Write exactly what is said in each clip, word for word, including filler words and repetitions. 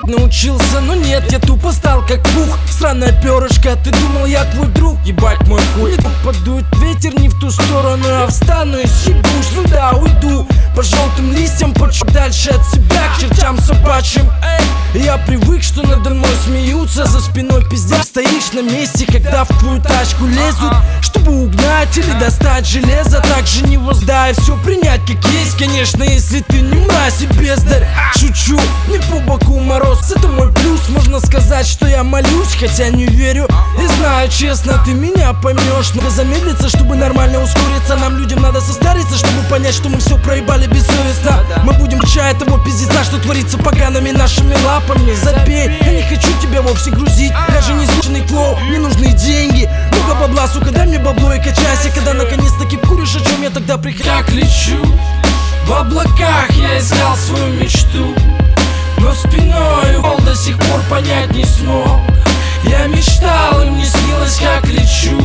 научился, но нет, я тупо стал как пух. Странная перышко, ты думал, я твой друг? Ебать мой хуй. Подует ветер не в ту сторону, я встану и съебусь. Ну да, уйду по желтым листьям, почему дальше от себя, к чертям собачьим. Эй, я привык, что надо мной смеются, за спиной пиздец. Стоишь на месте, когда в твою тачку лезут, чтобы угнать или достать железо. Так же не воздай, все принять как есть. Конечно, если ты не мразь и бездарь. Шучу, не по боку мороз, это мой плюс. Можно сказать, что я молюсь, хотя не верю. И знаю, честно, ты меня поймешь. Надо замедлиться, чтобы нормально ускориться. Нам, людям, надо состариться, чтобы понять, что мы все проебали бессовестно. Мы будем чая того пиздеца, что творится погаными нашими лапами. Забей, я не хочу тебя вовсе грузить. Даже не слушанный флоу, мне нужны деньги. Много бабла, сука, дай мне бабло и качайся. Когда наконец-таки куришь, о чем я тогда приходил. Как лечу в облаках, я искал свою мечту, но спиною пол до сих пор понять не смог. Я мечтал, и мне снилось, как лечу,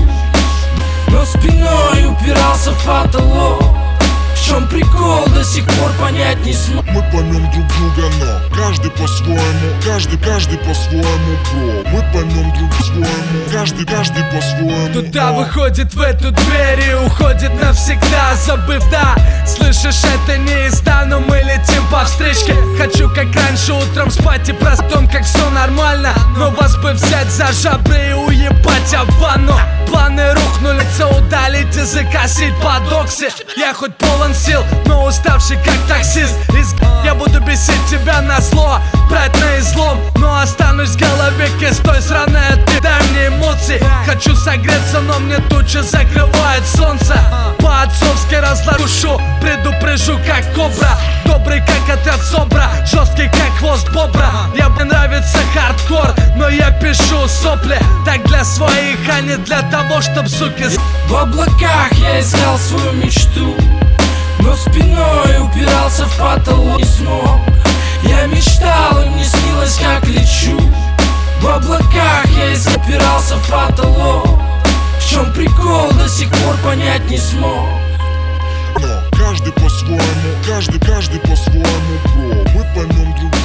но спиной упирался в потолок. В чем прикол, до сих пор понять не смог. Мы поймем друг друга, но каждый по-своему, каждый, каждый по-своему, бро. Мы поймем друг по-своему, каждый, каждый по-своему. Кто-то выходит в эту дверь и уходит навсегда, забыв, да. Слышишь, это не изда, но мы летим по встречке. Хочу, как раньше, утром спать и простом, как все нормально. Но вас бы взять за жабры и уебать в ванну. Планы рухнули, удалить и закосить под окси. Я хоть полон сил, но уставший как таксист. Из я буду бесить тебя на зло, брать на излом, но останусь в голове кистой сраная. Ты дай мне эмоций, хочу согреться, но мне туча закрывает солнце. По-отцовски разложу душу, предупрежу как кобра. Добрый как отряд собра, жесткий как хвост бобра. Я мне нравится хардкор, но я пишу сопли так для своих, а не для того, чтоб суки. В облаках я искал свою мечту, но спиной упирался в потолок, не смог. Я мечтал, и мне снилось, как лечу. В облаках я упирался в потолок. В чем прикол, до сих пор понять не смог. Но каждый по-своему, каждый, каждый по-своему, бро. Мы поймем друг друга.